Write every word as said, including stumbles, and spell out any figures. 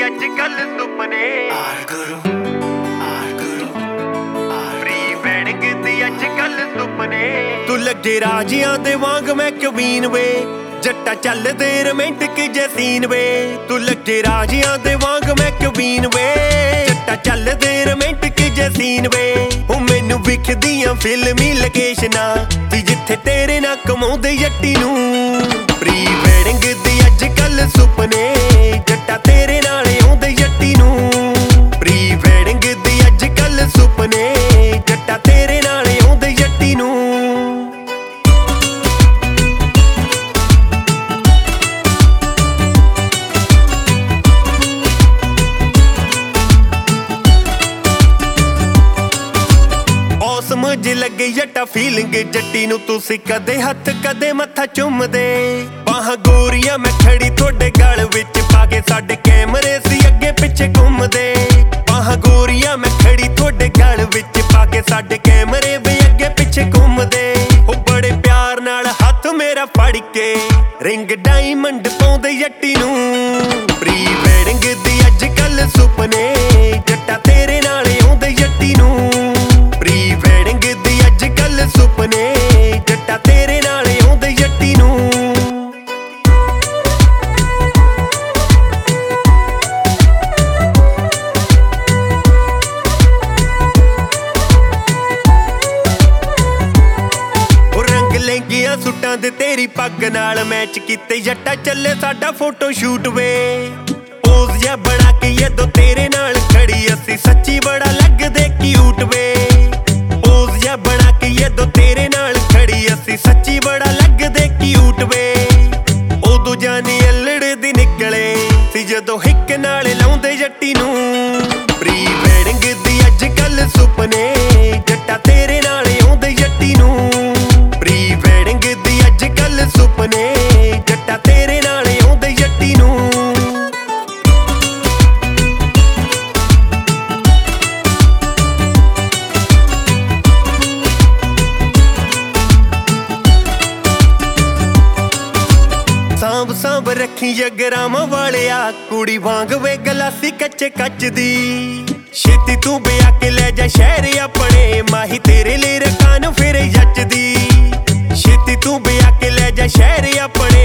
ਅੱਜ ਕੱਲ ਸੁਪਨੇ R Guru R Guru pre wedding ਦੀ ਅੱਜ ਕੱਲ ਸੁਪਨੇ ਤੂੰ ਲੱਗੇ ਰਾਜਿਆਂ ਦੇ ਵਾਂਗ ਮੈਂ ਕਵੀਨ ਵੇ ਜੱਟਾ ਚੱਲਦੇ ਰੋਮਾਂਟਿਕ ਜੇ ਸੀਨ ਵੇ ਤੂੰ ਲੱਗੇ ਰਾਜਿਆਂ ਦੇ ਵਾਂਗ ਮੈਂ ਕਵੀਨ ਵੇ ਜੱਟਾ ਚੱਲਦੇ ਰੋਮਾਂਟਿਕ ਜੇ ਸੀਨ ਵੇ ਉਹ ਮੈਨੂੰ ਵਿਖਦੀਆਂ ਫਿਲਮੀ ਲੋਕੇਸ਼ਨਾਂ ਤੇ ਜਿੱਥੇ ਤੇਰੇ ਨਾਲ ਕਮਾਉਂਦੇ ਜੱਟੀ ਨੂੰ ਪ੍ਰੀ ਵੈਡਿੰਗ ਦੀ ਅੱਜ ਕੱਲ ਸੁਪਨੇ ਜੱਟਾ ਤੇਰੇ ਨਾਲ ਆਉਂਦੇ ਜੱਟੀ ਨੂੰ ਪ੍ਰੀ ਵੈਡਿੰਗ ਦੀ ਅੱਜ ਕੱਲ ਸੁਪਨੇ ਜੱਟਾ ਤੇਰੇ ਨਾਲ ਆਉਂਦੇ ਜੱਟੀ ਨੂੰ ਸਮਝ ਲੱਗੇ ਜੱਟਾ ਫੀਲਿੰਗ ਜੱਟੀ ਨੂੰ ਤੁਸੀਂ ਕਦੇ ਹੱਥ ਕਦੇ ਮੱਥਾ ਚੁੰਮਦੇ ਬਾਹਾਂ ਗੋਰੀਆਂ ਮੈਂ ਖੜੀ ਤੁਹਾਡੇ ਗਲ ਵਿੱਚ ਪਾ ਕੇ ਸਾਡੇ ਕੈਮਰੇ ਸੀ ਅੱਗੇ ਪਿੱਛੇ ਘੁੰਮਦੇ ਬਾਹਾਂ ਗੋਰੀਆਂ ਮੈਂ ਖੜੀ ਤੁਹਾਡੇ ਗਲ ਵਿੱਚ ਪਾ ਕੇ ਸਾਡੇ ਕੈਮਰੇ ਵੀ ਅੱਗੇ ਪਿੱਛੇ ਘੁੰਮਦੇ ਉਹ ਬੜੇ ਪਿਆਰ ਨਾਲ ਹੱਥ ਮੇਰਾ ਫੜ ਕੇ ਰਿੰਗ ਡਾਇਮੰਡ ਪਾਉਂਦੇ ਜੱਟੀ ਨੂੰ ਪ੍ਰੀ ਵੈਡਿੰਗ ਦੀ ਅੱਜ ਕੱਲ ਸੁਪਨੇ ਜੱਟਾ ਤੇਰੇ ਨਾਲ ਆਉਂਦੇ ਜੱਟੀ ਨੂੰ ਪ੍ਰੀ ਵੈਡਿੰਗ ਦੀ ਅੱਜ ਕੱਲ ਸੁਪਨੇ ਜੱਟਾ ਤੇਰੇ ਨਾਲ ਆਉਂਦੇ ਜੱਟੀ ਨੂੰ ਉਹ ਰੰਗ ਲਹਿੰਗੀਆਂ ਸੁੱਟਾਂ ਦੇ ਤੇਰੀ ਪੱਗ ਨਾਲ ਮੈਚ ਕੀਤੇ ਜੱਟਾ ਚੱਲੇ ਸਾਡਾ ਫੋਟੋ ਸ਼ੂਟ ਵੇ ਪੋਜ਼ ਜਿਹਾ ਬਣਾ ਕੇ ਜਦੋਂ ਤੇਰੇ ਨਾਲ ਖੜੀ ਅਸੀਂ ਸੱਚੀ ਬੜਾ ਲੱਗਦੇ ਕਿਊਟ ਵੇ ਪੋਜ਼ ਜਿਹਾ ਬਣਾ ਕੇ ਜਦੋਂ ਤੇਰੇ ਨਾਲ ਖੜੀ ਅਸੀਂ ਸੱਚੀ ਬੜਾ ਲੱਗਦੇ ਕਿਊਟ ਵੇ ਉਦੋਂ ਜਾਨੀ ਅਲੜ ਦੀ ਨਿਕਲੇ ਸੀ ਜਦੋਂ ਹਿੱਕ ਨਾਲ ਲਾਉਂਦੇ ਜੱਟੀ ਨੂੰ ਪ੍ਰੀ ਵੈਡਿੰਗ ਦੀ ਅੱਜ ਕੱਲ ਸੁਪਨੇ ਜੱਟਾ ਤੇਰੇ ਨਾਲ ਆਉਂਦੇ ਜੱਟੀ ਨੂੰ ਪ੍ਰੀ ਵੈਡਿੰਗ ਦੀ ਅੱਜ ਕੱਲ ਸੁਪਨੇ ਜੱਟਾ ਤੇਰੇ ਨਾਲ ਆਉਂਦੇ ਜੱਟੀ ਨੂੰ ਸਾਂਭ ਸਾਂਭ ਰੱਖੀ ਜਗਰਾਵਾਂ ਵਾਲਿਆ ਕੁੜੀ ਵਾਂਗ ਵੇ ਗਲਾਸੀ ਕੱਚੇ ਕੱਚ ਦੀ ਛੇਤੀ ਤੂੰ ਵਿਆਹ ਕੇ ਲੈ ਜਾ ਸ਼ਹਿਰ ਆਪਣੇ ਮਾਹੀ ਤੇਰੇ ਲਈ ਰਕਾਨ ਫਿਰ ਜੱਚਦੀ ਛੇਤੀ ਤੂੰ ਵਿਆਹ ਕੇ ਲੈ ਜਾ ਸ਼ਹਿਰ ਆਪਣੇ